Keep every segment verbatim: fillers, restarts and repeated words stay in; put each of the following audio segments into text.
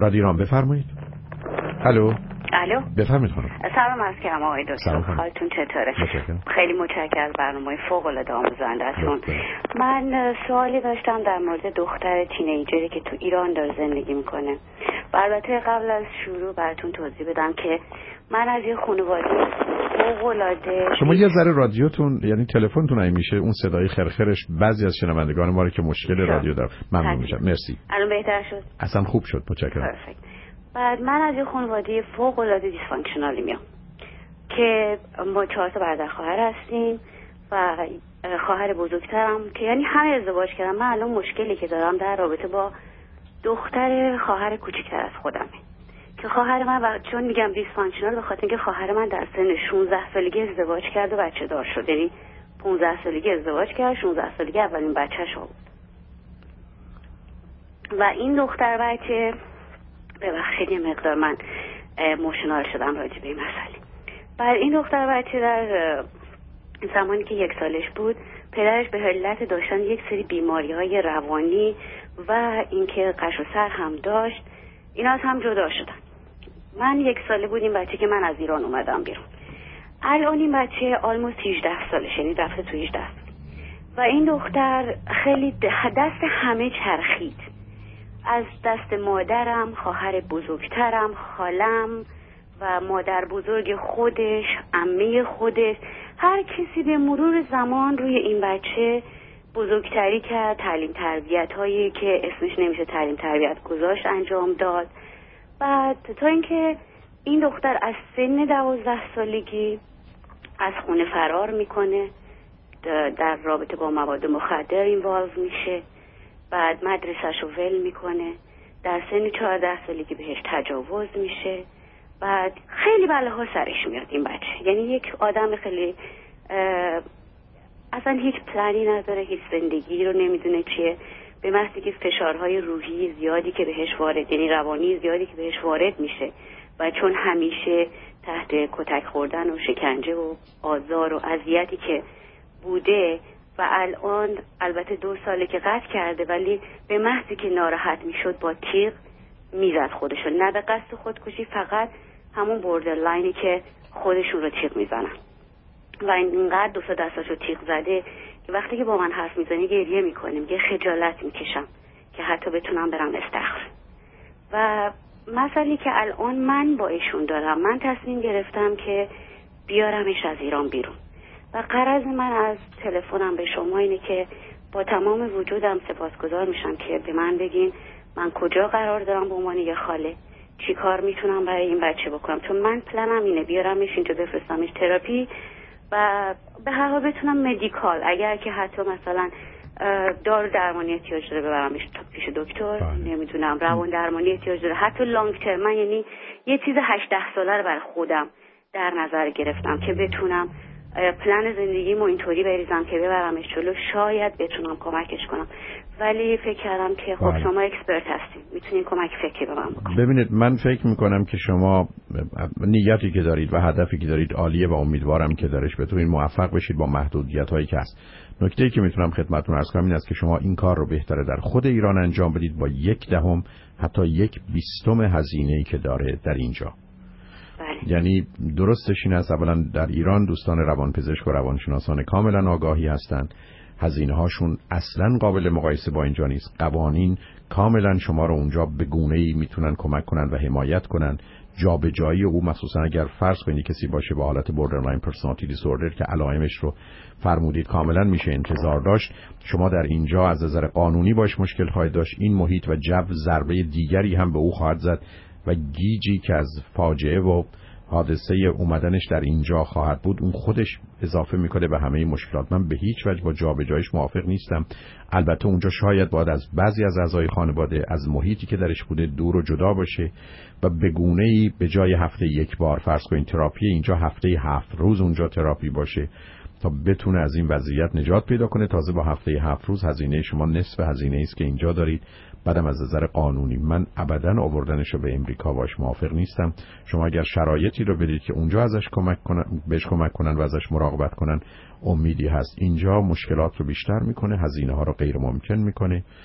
رادیو ایران بفرمایید. الو. الو. بفرمایید خانم. سلام عرض کردم آقای دکتر. حالتون چطوره؟ متشکرم. خیلی متشکرم از برنامه فوق العاده آموزنده‌تون. من سوالی داشتم در مورد دختر تینیجری که تو ایران داره زندگی میکنه. البته قبل از شروع براتون توضیح بدم که من از یه خانواده فوق العاده. شما یه ذره رادیوتون یعنی تلفنتون این میشه اون صدای خرخرش بعضی از شنوندگان ما رو که مشکل رادیو داره ممنون میشم. مرسی. الان بهتر شد؟ اصلا خوب شد. متشکرم. پرفکت. بعد من از یه خانواده فوق العاده دیسفانکشنالی میام که ما چهار تا برادر خواهر هستیم و خواهر بزرگترم که یعنی همه ازدواج کردن. من الان مشکلی که دارم در رابطه با دختر خواهر کوچکتر از خودمه که خواهر من و چون میگم دیسفانکشنال به خاطر اینکه خواهر من در سن شانزده سالگی ازدواج کرد و بچه دار شد. یعنی پانزده سالگی ازدواج کرد، شانزده سالگی اولین بچه‌ش آورد و این دختر بچه ببخشید یه مقدار من ایموشنال شدم راجع به این مسئله. بعد این دختر بچه در زمانی که یک سالش بود پدرش به علت داشتن یک سری بیماری‌های روانی و اینکه قش و سر هم داشت اینا از هم جدا شدن. من یک ساله بود این بچه که من از ایران اومدم بیرون. الان این بچه آلموست هجده سالشه، یعنی رفته تو هجده سال و این دختر خیلی دست همه چرخید، از دست مادرم، خواهر بزرگترم، خالم و مادر بزرگ خودش، عمه خودش، هر کسی به مرور زمان روی این بچه بزرگتری کرد. تعلیم تربیت هایی که اسمش نمیشه تعلیم تربیت گذاشت انجام داد. بعد تا اینکه این دختر از سن دوازده سالگی از خونه فرار میکنه، در رابطه با مواد مخدر اینوالو میشه، بعد مدرسه‌ش رو ول میکنه، در سن چهارده سالگی بهش تجاوز میشه، بعد خیلی بلاها سرش میاد این بچه. یعنی یک آدم خیلی اصلا هیچ پلانی نداره، هیچ زندگی رو نمیدونه چیه، به محض که فشارهای روحی زیادی که بهش وارد، یعنی روانی زیادی که بهش وارد میشه و چون همیشه تحت کتک خوردن و شکنجه و آزار و اذیتی که بوده و الان البته دو ساله که قطع کرده ولی به محضی که ناراحت میشد با تیغ میزد خودشو، نه به قصد خودکشی، فقط همون بوردرلاینی که خودشون رو تیغ میزنن و اینقدر دو سه دستاشو تیغ زده که وقتی که با من حرف میزنه گریه میکنه، میگه خجالت میکشم که حتی بتونم برم استخر. و مسئله که الان من با ایشون دارم، من تصمیم گرفتم که بیارمش از ایران بیرون و غرض من از تلفنم به شما اینه که با تمام وجودم سپاسگزار میشم که به من بگین من کجا قرار دارم به عنوان یه خاله، چی کار میتونم برای این بچه بکنم، چون من پلنم اینه بیارمش اینجا بفرستمش تراپی و به هر حال بتونم مدیکال اگر که حتی مثلا دارو درمانی احتیاج داره ببرمش پیش دکتر، نمیدونم روان درمانی احتیاج داره، حتی لانگ ترم، یعنی یه چیز هجده ساله رو برای خودم در نظر گرفتم که بتونم پلن زندگیمو اینطوری بریزم که ببرمش جلو، شاید بتونم کمکش کنم. ولی فکر کردم که خب شما اکسپرت هستین، میتونین کمک فکری به من بکنید. ببینید من فکر میکنم که شما نیتی که دارید و هدفی که دارید عالیه و امیدوارم که درش بتونید موفق بشید با محدودیت هایی که هست. نکته‌ای که میتونم خدمتتون عرض کنم این است که شما این کار رو بهتره در خود ایران انجام بدید با یک دهم حتی یک بیستم هزینه‌ای که داره در اینجا. بله. یعنی درستش این است اولا در ایران دوستان روانپزشک و روانشناسان کاملا آگاهی هستند، هزینه هاشون اصلا قابل مقایسه با اینجا نیست. قوانین کاملا شما رو اونجا به گونه‌ای میتونن کمک کنن و حمایت کنن. جابجایی او مخصوصا اگر فرض کنید کسی باشه با حالت بوردرلاین پرسونالیتی دیسوردر که علائمش رو فرمودید کاملا میشه انتظار داشت، شما در اینجا از نظر قانونی باش مشکل خواهید داشت. این محیط و جو ضربه دیگری هم به او خواهد زد و گیجی که از فاجعه و حادثه اومدنش در اینجا خواهد بود اون خودش اضافه میکنه به همه مشکلات. من به هیچ وجه با جابجاییش موافق نیستم. البته اونجا شاید باید از بعضی از اعضای خانواده از محیطی که درش بوده دور و جدا باشه و به گونه‌ای به جای هفته یک بار فرض کنید تراپی اینجا هفته هفت روز اونجا تراپی باشه تا بتونه از این وضعیت نجات پیدا کنه. تازه با هفته هفت روز هزینه شما نصف هزینه است که اینجا دارید. بعدم از نظر قانونی من ابداً آوردنش رو به امریکا باش موافق نیستم. شما اگر شرایطی رو بدید که اونجا ازش کمک کنن، بهش کمک کنن و ازش مراقبت کنن، امیدی هست. اینجا مشکلات رو بیشتر میکنه، هزینه ها رو غیر ممکن میکنه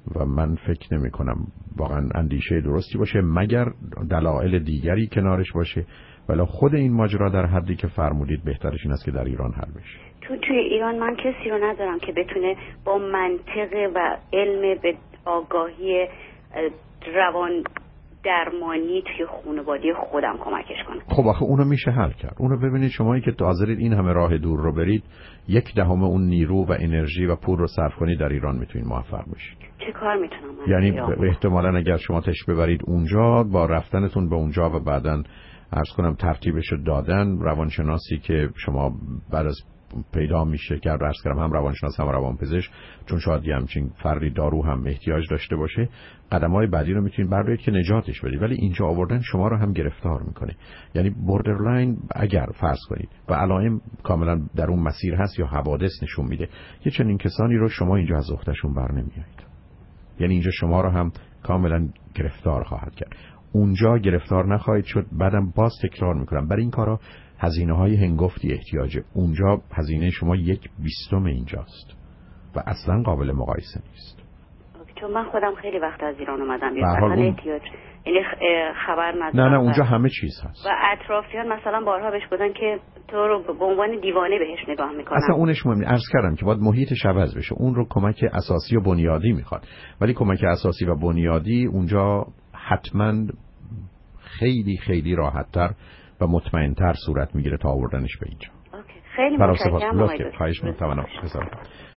و من فکر نمی کنم واقعا اندیشه درستی باشه مگر دلایل دیگری کنارش باشه. ولی خود این ماجرا در حدی که فرمودید بهترش این است که در ایران حل بشه. تو توی ایران من کسی رو ندارم که بتونه با منطق و علم به آگاهی روان درمانی توی خانواده خودم کمکش کنم. خب آخه اونو میشه حل کرد. اونو ببینید شمایی که حاضرید این همه راه دور رو برید، یک دهم اون نیرو و انرژی و پول رو صرف کنید در ایران میتونید موفق بشید. چه کار میتونم من؟ یعنی احتمالاً اگر شما تش ببرید اونجا، با رفتنتون به اونجا و بعداً عرض کنم ترتیبش رو دادن، روانشناسی که شما بعد از پیدا میشه که عرض کردم هم روانشناس هم روانپزشک، چون شاید یه همچین فردی دارو هم احتیاج داشته باشه، قدم‌های بعدی رو میتونید بردارید که نجاتش بدید. ولی اینجا آوردن شما رو هم گرفتار میکنه. یعنی بوردرلاین اگر فرض کنید و علائم کاملا در اون مسیر هست یا حوادث نشون میده، یه چنین کسانی رو شما اینجا از اختشون بر نمیایید. یعنی اینجا شما رو هم کاملا گرفتار خواهد کرد. اونجا گرفتار نخواهید شد. بعدم باز تکرار میکنم، برای این کارا هزینه های هنگفتی احتیاجه. اونجا هزینه شما یک بیستم اینجاست و اصلا قابل مقایسه نیست. چون من خودم خیلی وقت از ایران اومدم بیرون، اصلا اون... احتیاج یعنی خبر ندارم. نه نه اونجا همه چیز هست و اطرافیان مثلا بارها بهش بودن که تو رو به عنوان دیوانه بهش نگاه میکنن. اصلا اونش مهم نیست. عرض کردم که باید محیطش عوض بشه. اون رو کمک اساسی و بنیادی میخواد، ولی کمک اساسی و بنیادی اونجا حتما خیلی خیلی راحت‌تر و مطمئن‌تر صورت میگیره تا آوردنش به اینجا. اوکی. خیلی متشکرم. خواهش می‌کنم.